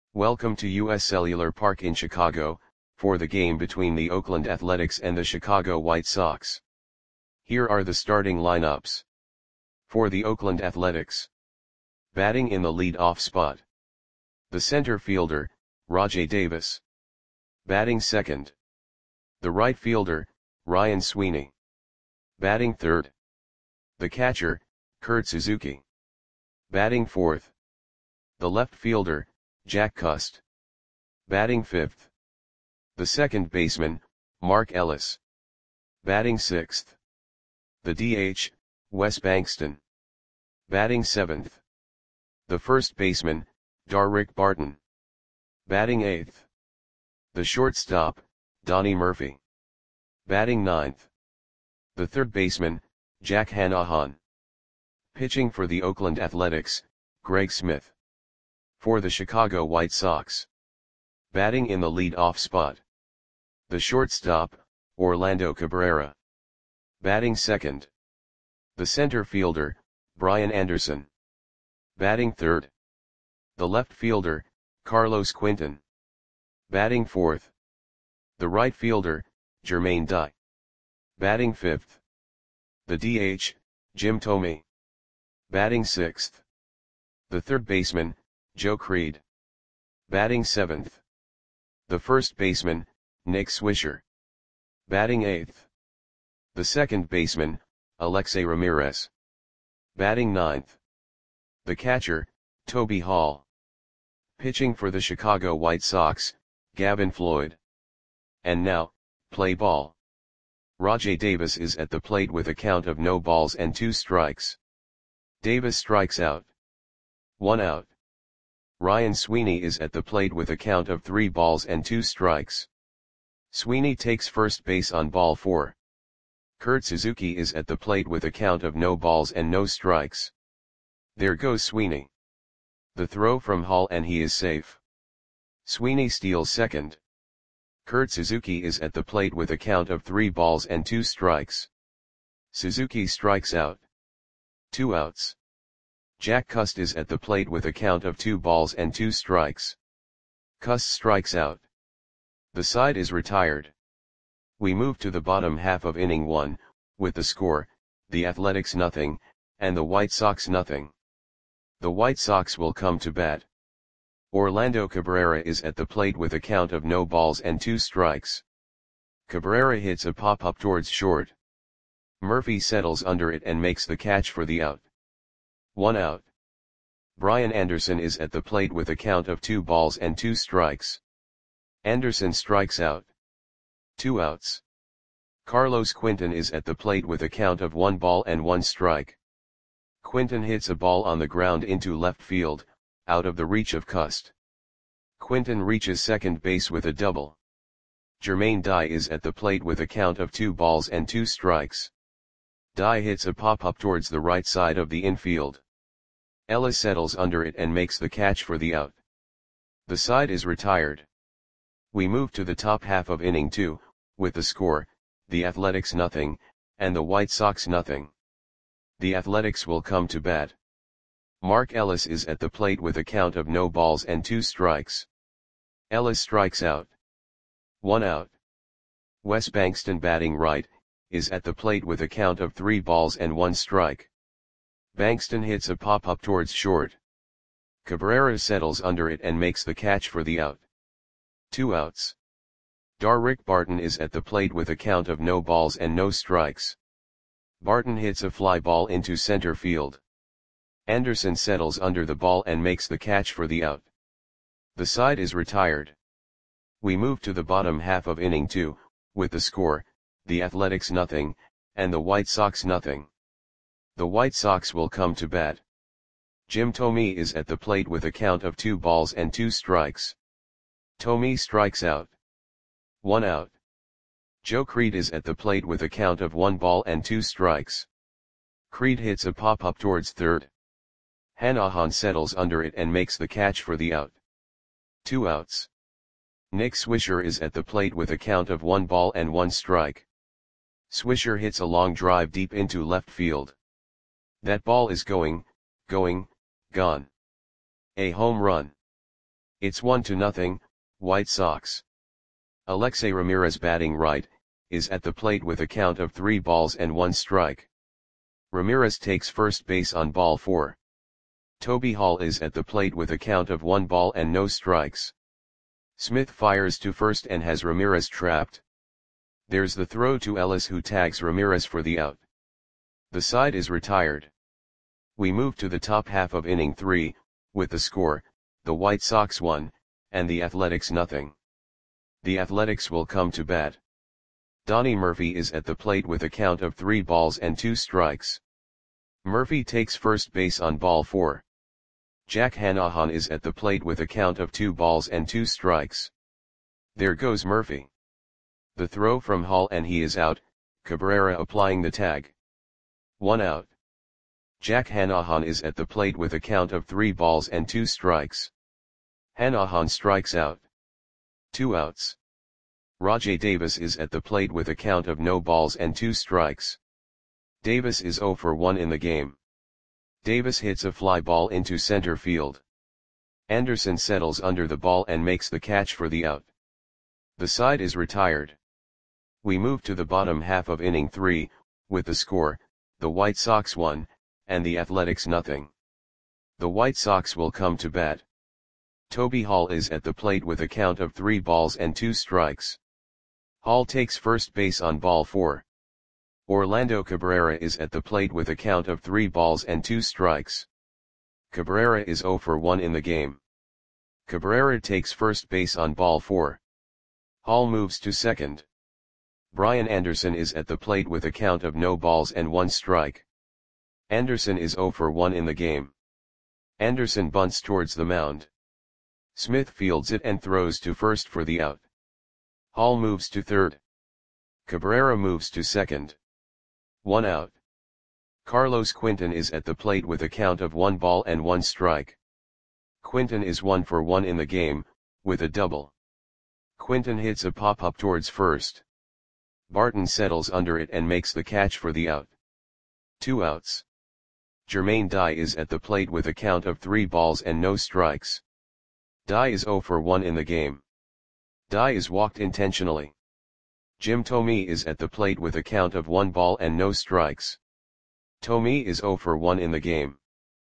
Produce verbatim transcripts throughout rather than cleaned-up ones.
Welcome to U S Cellular Park in Chicago, for the game between the Oakland Athletics and the Chicago White Sox. Here are the starting lineups. For the Oakland Athletics. Batting in the lead-off spot. The center fielder, Rajai Davis. Batting second. The right fielder, Ryan Sweeney. Batting third. The catcher, Kurt Suzuki. Batting fourth. The left fielder, Jack Cust. Batting fifth. The second baseman, Mark Ellis. Batting sixth. The D H, Wes Bankston. Batting seventh. The first baseman, Darrick Barton. Batting eighth. The shortstop, Donnie Murphy. Batting ninth. The third baseman, Jack Hanahan. Pitching for the Oakland Athletics, Greg Smith. For the Chicago White Sox. Batting in the lead-off spot. The shortstop, Orlando Cabrera. Batting second. The center fielder, Brian Anderson. Batting third. The left fielder, Carlos Quentin. Batting fourth. The right fielder, Jermaine Dye. Batting fifth. The D H, Jim Thome. Batting sixth. The third baseman, Joe Creed. Batting seventh. The first baseman, Nick Swisher. Batting eighth. The second baseman, Alexei Ramirez. Batting ninth. The catcher, Toby Hall. Pitching for the Chicago White Sox, Gavin Floyd. And now, play ball. Rajai Davis is at the plate with a count of no balls and two strikes. Davis strikes out. One out. Ryan Sweeney is at the plate with a count of three balls and two strikes. Sweeney takes first base on ball four. Kurt Suzuki is at the plate with a count of no balls and no strikes. There goes Sweeney. The throw from Hall and he is safe. Sweeney steals second. Kurt Suzuki is at the plate with a count of three balls and two strikes. Suzuki strikes out. Two outs. Jack Cust is at the plate with a count of two balls and two strikes. Cust strikes out. The side is retired. We move to the bottom half of inning one, with the score, the Athletics nothing, and the White Sox nothing. The White Sox will come to bat. Orlando Cabrera is at the plate with a count of no balls and two strikes. Cabrera hits a pop-up towards short. Murphy settles under it and makes the catch for the out. One out. Brian Anderson is at the plate with a count of two balls and two strikes. Anderson strikes out. Two outs. Carlos Quentin is at the plate with a count of one ball and one strike. Quentin hits a ball on the ground into left field, out of the reach of Cust. Quentin reaches second base with a double. Jermaine Dye is at the plate with a count of two balls and two strikes. Dye hits a pop-up towards the right side of the infield. Ellis settles under it and makes the catch for the out. The side is retired. We move to the top half of inning two, with the score, the Athletics nothing, and the White Sox nothing. The Athletics will come to bat. Mark Ellis is at the plate with a count of no balls and two strikes. Ellis strikes out. One out. Wes Bankston, batting right, is at the plate with a count of three balls and one strike. Bankston hits a pop-up towards short. Cabrera settles under it and makes the catch for the out. Two outs. Darrick Barton is at the plate with a count of no balls and no strikes. Barton hits a fly ball into center field. Anderson settles under the ball and makes the catch for the out. The side is retired. We move to the bottom half of inning two, with the score, the Athletics nothing, and the White Sox nothing. The White Sox will come to bat. Jim Thome is at the plate with a count of two balls and two strikes. Thome strikes out. One out. Joe Creed is at the plate with a count of one ball and two strikes. Creed hits a pop-up towards third. Hanahan settles under it and makes the catch for the out. Two outs. Nick Swisher is at the plate with a count of one ball and one strike. Swisher hits a long drive deep into left field. That ball is going, going, gone. A home run. It's one to nothing, White Sox. Alexei Ramirez batting right, is at the plate with a count of three balls and one strike. Ramirez takes first base on ball four. Toby Hall is at the plate with a count of one ball and no strikes. Smith fires to first and has Ramirez trapped. There's the throw to Ellis, who tags Ramirez for the out. The side is retired. We move to the top half of inning three, with the score, the White Sox one, and the Athletics nothing. The Athletics will come to bat. Donnie Murphy is at the plate with a count of three balls and two strikes. Murphy takes first base on ball four. Jack Hanahan is at the plate with a count of two balls and two strikes. There goes Murphy. The throw from Hall and he is out, Cabrera applying the tag. One out. Jack Hanahan is at the plate with a count of three balls and two strikes. Hanahan strikes out. Two outs. Rajai Davis is at the plate with a count of no balls and two strikes. Davis is zero for one in the game. Davis hits a fly ball into center field. Anderson settles under the ball and makes the catch for the out. The side is retired. We move to the bottom half of inning three, with the score, the White Sox one, and the Athletics nothing. The White Sox will come to bat. Toby Hall is at the plate with a count of three balls and two strikes. Hall takes first base on ball four. Orlando Cabrera is at the plate with a count of three balls and two strikes. Cabrera is zero for one in the game. Cabrera takes first base on ball four. Hall moves to second. Brian Anderson is at the plate with a count of no balls and one strike. Anderson is zero for one in the game. Anderson bunts towards the mound. Smith fields it and throws to first for the out. Hall moves to third. Cabrera moves to second. One out. Carlos Quinton is at the plate with a count of one ball and one strike. Quinton is one for one in the game, with a double. Quinton hits a pop-up towards first. Barton settles under it and makes the catch for the out. Two outs. Jermaine Dye is at the plate with a count of three balls and no strikes. Dye is zero for one in the game. Dye is walked intentionally. Jim Thome is at the plate with a count of one ball and no strikes. Thome is zero for one in the game.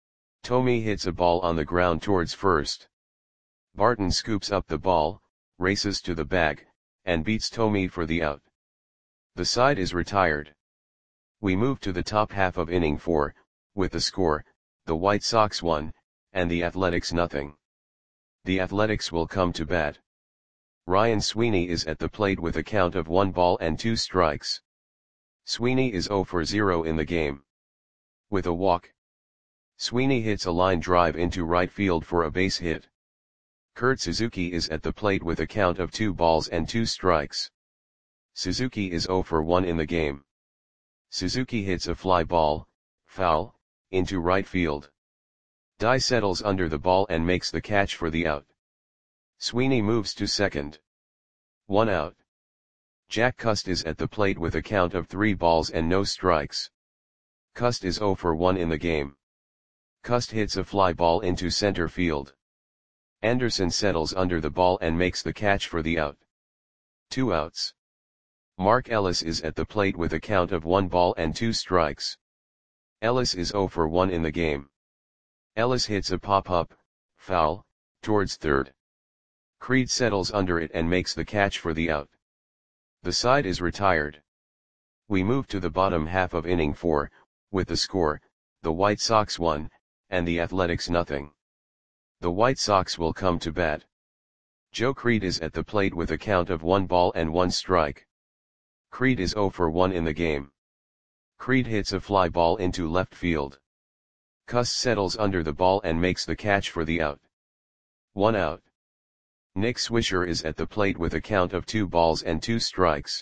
Thome hits a ball on the ground towards first. Barton scoops up the ball, races to the bag, and beats Thome for the out. The side is retired. We move to the top half of inning four, with the score, the White Sox one, and the Athletics nothing. The Athletics will come to bat. Ryan Sweeney is at the plate with a count of one ball and two strikes. Sweeney is zero for zero in the game. With a walk. Sweeney hits a line drive into right field for a base hit. Kurt Suzuki is at the plate with a count of two balls and two strikes. Suzuki is zero for one in the game. Suzuki hits a fly ball, foul, into right field. Dye settles under the ball and makes the catch for the out. Sweeney moves to second. One out. Jack Cust is at the plate with a count of three balls and no strikes. Cust is zero for one in the game. Cust hits a fly ball into center field. Anderson settles under the ball and makes the catch for the out. Two outs. Mark Ellis is at the plate with a count of one ball and two strikes. Ellis is zero for one in the game. Ellis hits a pop-up, foul, towards third. Creed settles under it and makes the catch for the out. The side is retired. We move to the bottom half of inning four, with the score, the White Sox one, and the Athletics nothing. The White Sox will come to bat. Joe Creed is at the plate with a count of one ball and one strike. Creed is zero for one in the game. Creed hits a fly ball into left field. Cust settles under the ball and makes the catch for the out. One out. Nick Swisher is at the plate with a count of two balls and two strikes.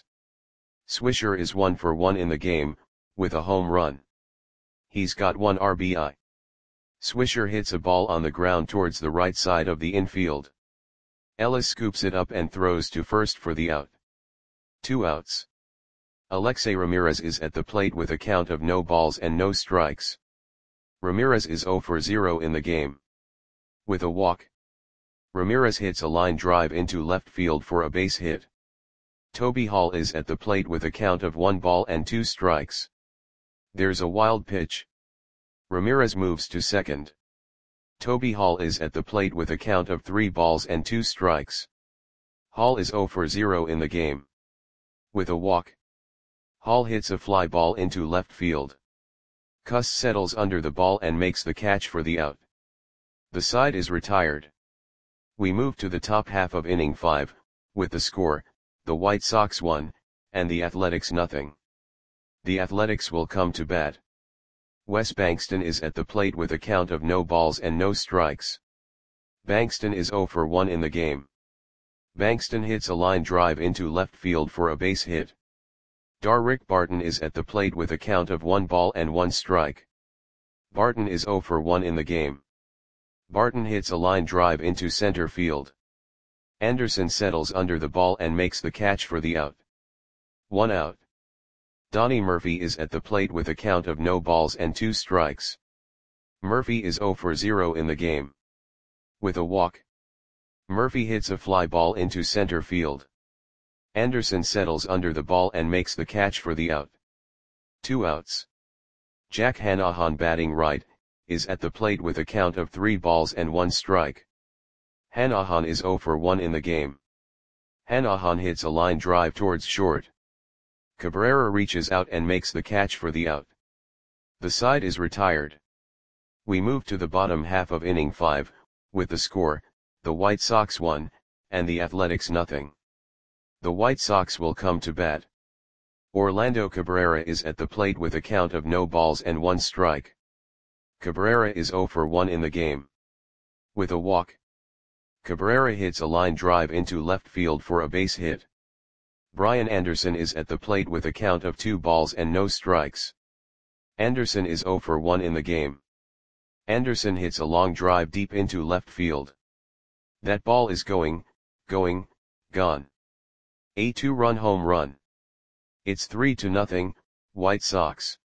Swisher is one for one in the game, with a home run. He's got one R B I. Swisher hits a ball on the ground towards the right side of the infield. Ellis scoops it up and throws to first for the out. Two outs. Alexei Ramirez is at the plate with a count of no balls and no strikes. Ramirez is zero for zero in the game. With a walk. Ramirez hits a line drive into left field for a base hit. Toby Hall is at the plate with a count of one ball and two strikes. There's a wild pitch. Ramirez moves to second. Toby Hall is at the plate with a count of three balls and two strikes. Hall is zero for zero in the game. With a walk, Hall hits a fly ball into left field. Cuss settles under the ball and makes the catch for the out. The side is retired. We move to the top half of inning five, with the score, the White Sox one, and the Athletics nothing. The Athletics will come to bat. Wes Bankston is at the plate with a count of no balls and no strikes. Bankston is zero for one in the game. Bankston hits a line drive into left field for a base hit. Darrick Barton is at the plate with a count of one ball and one strike. Barton is zero for one in the game. Barton hits a line drive into center field. Anderson settles under the ball and makes the catch for the out. One out. Donnie Murphy is at the plate with a count of no balls and two strikes. Murphy is zero for zero in the game. With a walk, Murphy hits a fly ball into center field. Anderson settles under the ball and makes the catch for the out. Two outs. Jack Hanahan, batting right, is at the plate with a count of three balls and one strike. Hanahan is zero for one in the game. Hanahan hits a line drive towards short. Cabrera reaches out and makes the catch for the out. The side is retired. We move to the bottom half of inning five, with the score, the White Sox one, and the Athletics nothing. The White Sox will come to bat. Orlando Cabrera is at the plate with a count of no balls and one strike. Cabrera is zero for one in the game. With a walk, Cabrera hits a line drive into left field for a base hit. Brian Anderson is at the plate with a count of two balls and no strikes. Anderson is zero for one in the game. Anderson hits a long drive deep into left field. That ball is going, going, gone. A two-run home run. It's three to nothing, White Sox.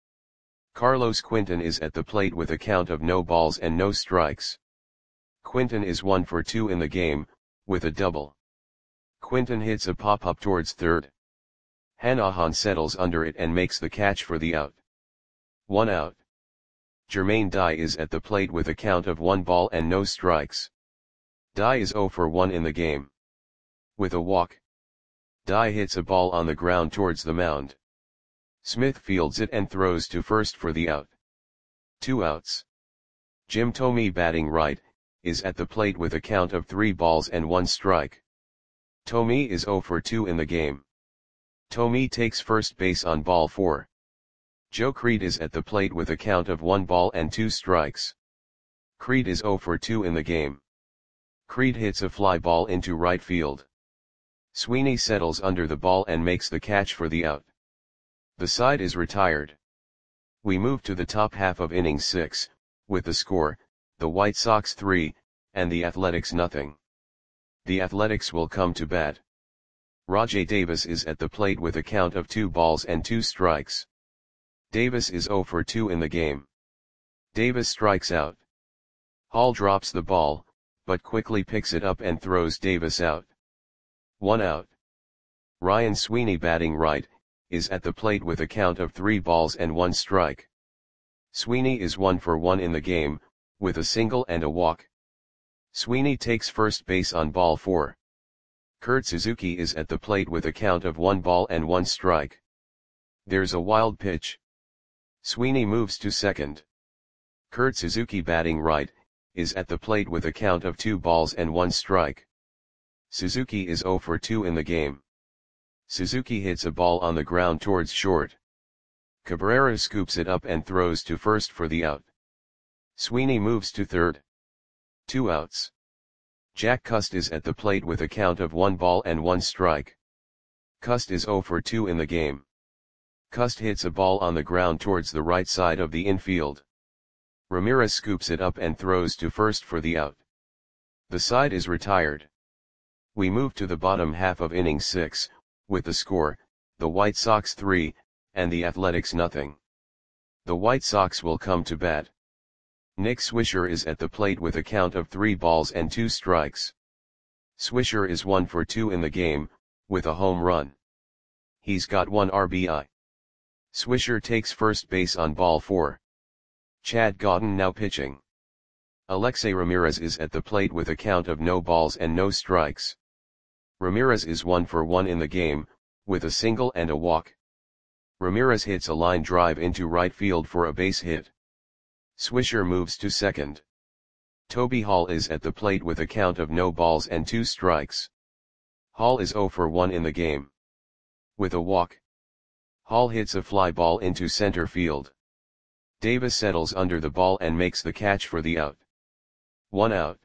Carlos Quinton is at the plate with a count of no balls and no strikes. Quinton is one for two in the game, with a double. Quinton hits a pop-up towards third. Hanahan settles under it and makes the catch for the out. One out. Jermaine Dye is at the plate with a count of one ball and no strikes. Dye is zero for one in the game. With a walk, Dye hits a ball on the ground towards the mound. Smith fields it and throws to first for the out. Two outs. Jim Thome, batting right, is at the plate with a count of three balls and one strike. Thome is zero for two in the game. Thome takes first base on ball four. Joe Creed is at the plate with a count of one ball and two strikes. Creed is zero for two in the game. Creed hits a fly ball into right field. Sweeney settles under the ball and makes the catch for the out. The side is retired. We move to the top half of inning six, with the score, the White Sox three, and the Athletics nothing. The Athletics will come to bat. Rajai Davis is at the plate with a count of two balls and two strikes. Davis is zero for two in the game. Davis strikes out. Hall drops the ball, but quickly picks it up and throws Davis out. One out. Ryan Sweeney, batting right, is at the plate with a count of three balls and one strike. Sweeney is one for one in the game, with a single and a walk. Sweeney takes first base on ball four. Kurt Suzuki is at the plate with a count of one ball and one strike. There's a wild pitch. Sweeney moves to second. Kurt Suzuki, batting right, is at the plate with a count of two balls and one strike. Suzuki is zero for two in the game. Suzuki hits a ball on the ground towards short. Cabrera scoops it up and throws to first for the out. Sweeney moves to third. Two outs. Jack Cust is at the plate with a count of one ball and one strike. Cust is zero for two in the game. Cust hits a ball on the ground towards the right side of the infield. Ramirez scoops it up and throws to first for the out. The side is retired. We move to the bottom half of inning six, with the score, the White Sox three, and the Athletics nothing. The White Sox will come to bat. Nick Swisher is at the plate with a count of three balls and two strikes. Swisher is one for two in the game, with a home run. He's got one R B I. Swisher takes first base on ball four. Chad Gauden now pitching. Alexei Ramirez is at the plate with a count of no balls and no strikes. Ramirez is one for one in the game, with a single and a walk. Ramirez hits a line drive into right field for a base hit. Swisher moves to second. Toby Hall is at the plate with a count of no balls and two strikes. Hall is zero for one in the game. With a walk. Hall hits a fly ball into center field. Davis settles under the ball and makes the catch for the out. One out.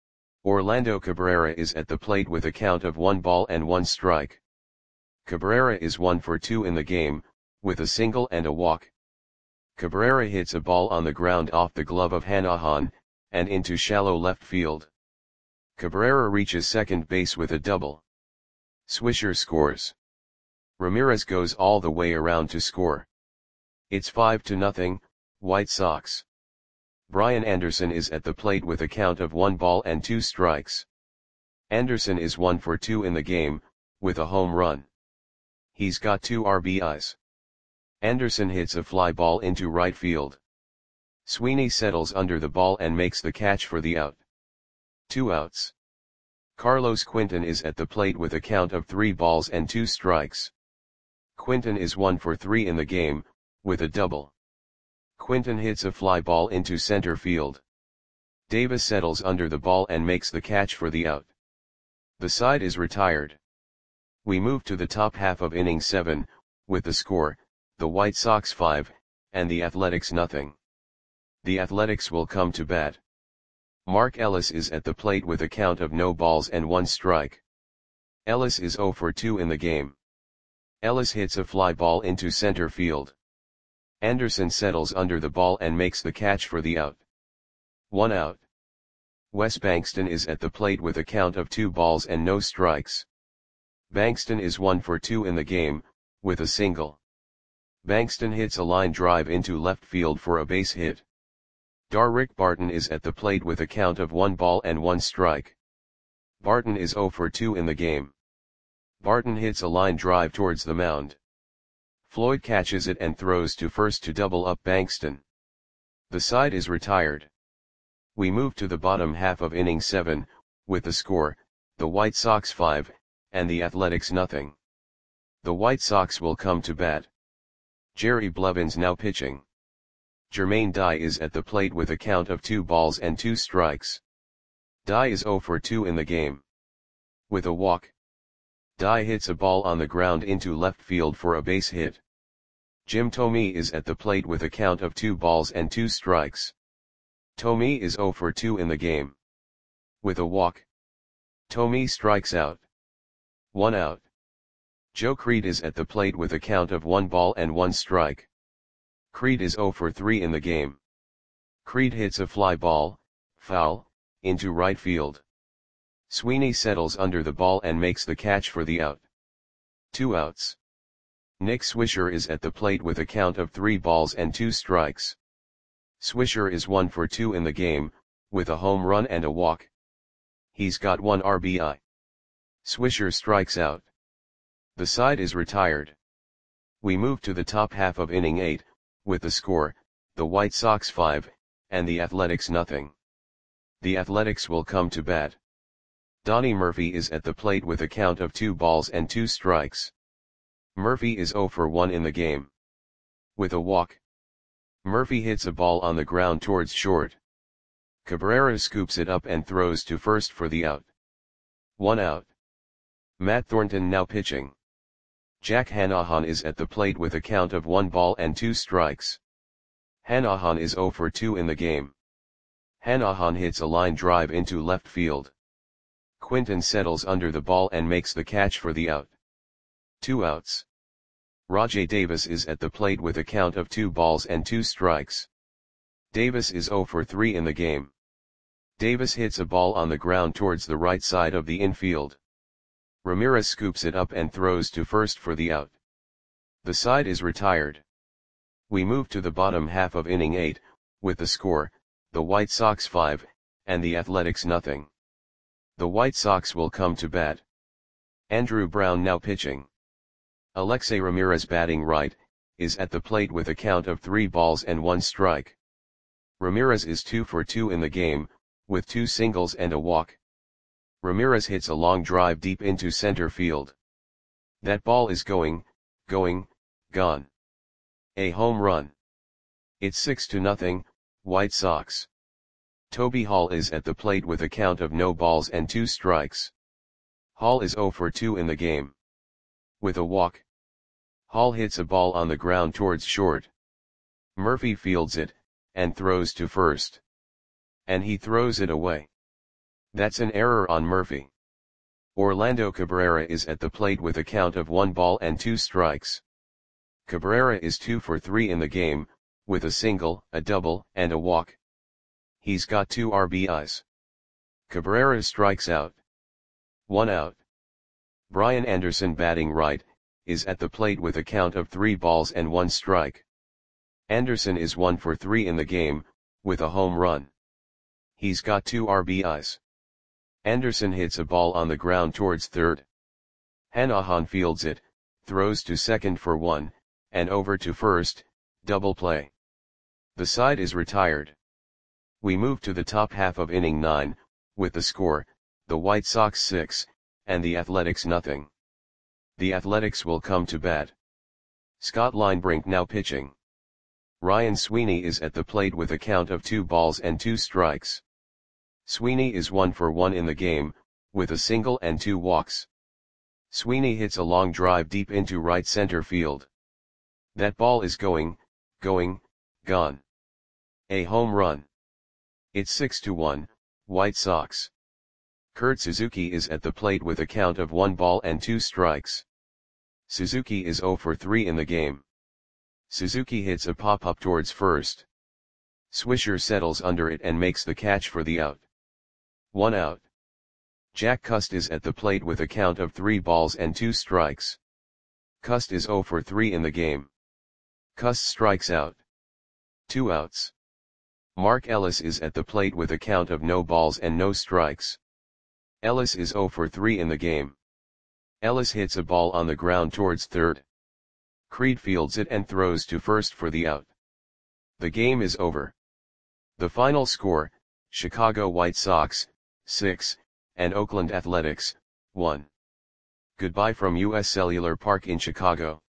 Orlando Cabrera is at the plate with a count of one ball and one strike. Cabrera is one for two in the game, with a single and a walk. Cabrera hits a ball on the ground off the glove of Hanahan, and into shallow left field. Cabrera reaches second base with a double. Swisher scores. Ramirez goes all the way around to score. It's five to nothing, White Sox. Brian Anderson is at the plate with a count of one ball and two strikes. Anderson is one for two in the game, with a home run. He's got two R B Is. Anderson hits a fly ball into right field. Sweeney settles under the ball and makes the catch for the out. Two outs. Carlos Quinton is at the plate with a count of three balls and two strikes. Quinton is one for three in the game, with a double. Quinton hits a fly ball into center field. Davis settles under the ball and makes the catch for the out. The side is retired. We move to the top half of inning seven, with the score, the White Sox five, and the Athletics nothing. The Athletics will come to bat. Mark Ellis is at the plate with a count of no balls and one strike. Ellis is zero for two in the game. Ellis hits a fly ball into center field. Anderson settles under the ball and makes the catch for the out. One out. Wes Bankston is at the plate with a count of two balls and no strikes. Bankston is one for two in the game, with a single. Bankston hits a line drive into left field for a base hit. Darrick Barton is at the plate with a count of one ball and one strike. Barton is zero for two in the game. Barton hits a line drive towards the mound. Floyd catches it and throws to first to double up Bankston. The side is retired. We move to the bottom half of inning seven, with the score, the White Sox five, and the Athletics nothing. The White Sox will come to bat. Jerry Blevins now pitching. Jermaine Dye is at the plate with a count of two balls and two strikes. Dye is zero for two in the game. With a walk. Dye hits a ball on the ground into left field for a base hit. Jim Thome is at the plate with a count of two balls and two strikes. Thome is zero for two in the game. With a walk. Thome strikes out. One out. Joe Creed is at the plate with a count of one ball and one strike. Creed is zero for three in the game. Creed hits a fly ball, foul, into right field. Sweeney settles under the ball and makes the catch for the out. Two outs. Nick Swisher is at the plate with a count of three balls and two strikes. Swisher is one for two in the game, with a home run and a walk. He's got one R B I. Swisher strikes out. The side is retired. We move to the top half of inning eight, with the score, the White Sox five, and the Athletics nothing. The Athletics will come to bat. Donnie Murphy is at the plate with a count of two balls and two strikes. Murphy is zero for one in the game. With a walk. Murphy hits a ball on the ground towards short. Cabrera scoops it up and throws to first for the out. One out. Matt Thornton now pitching. Jack Hanahan is at the plate with a count of one ball and two strikes. Hanahan is zero for two in the game. Hanahan hits a line drive into left field. Quinton settles under the ball and makes the catch for the out. Two outs. Rajai Davis is at the plate with a count of two balls and two strikes. Davis is zero for three in the game. Davis hits a ball on the ground towards the right side of the infield. Ramirez scoops it up and throws to first for the out. The side is retired. We move to the bottom half of inning eight, with the score, the White Sox five, and the Athletics nothing. The White Sox will come to bat. Andrew Brown now pitching. Alexei Ramirez batting right, is at the plate with a count of three balls and one strike. Ramirez is two for two in the game, with two singles and a walk. Ramirez hits a long drive deep into center field. That ball is going, going, gone. A home run. It's six to nothing, White Sox. Toby Hall is at the plate with a count of no balls and two strikes. Hall is zero for two in the game. With a walk. Hall hits a ball on the ground towards short. Murphy fields it, and throws to first. And he throws it away. That's an error on Murphy. Orlando Cabrera is at the plate with a count of one ball and two strikes. Cabrera is two for three in the game, with a single, a double, and a walk. He's got two R B Is. Cabrera strikes out. One out. Brian Anderson batting right, is at the plate with a count of three balls and one strike. Anderson is one for three in the game, with a home run. He's got two R B Is. Anderson hits a ball on the ground towards third. Hanahan fields it, throws to second for one, and over to first, double play. The side is retired. We move to the top half of inning nine, with the score, the White Sox six, and the Athletics nothing. The Athletics will come to bat. Scott Linebrink now pitching. Ryan Sweeney is at the plate with a count of two balls and two strikes. Sweeney is one for one in the game, with a single and two walks. Sweeney hits a long drive deep into right center field. That ball is going, going, gone. A home run. It's six to one, White Sox. Kurt Suzuki is at the plate with a count of one ball and two strikes. Suzuki is zero for three in the game. Suzuki hits a pop-up towards first. Swisher settles under it and makes the catch for the out. One out. Jack Cust is at the plate with a count of three balls and two strikes. Cust is zero for three in the game. Cust strikes out. Two outs. Mark Ellis is at the plate with a count of no balls and no strikes. Ellis is zero for three in the game. Ellis hits a ball on the ground towards third. Creed fields it and throws to first for the out. The game is over. The final score, Chicago White Sox, six, and Oakland Athletics, one. Goodbye from U S Cellular Park in Chicago.